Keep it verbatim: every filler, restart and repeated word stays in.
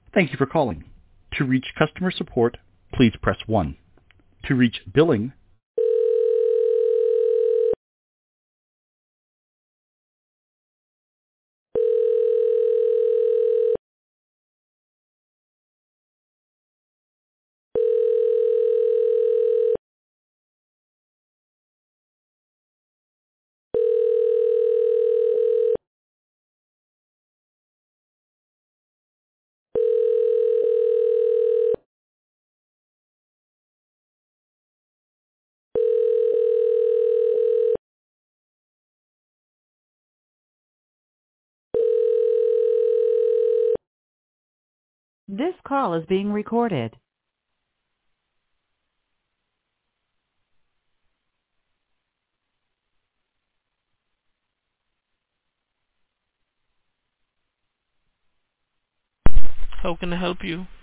Thank you for calling. To reach customer support, please press one. To reach billing. This call is being recorded. How can I help you?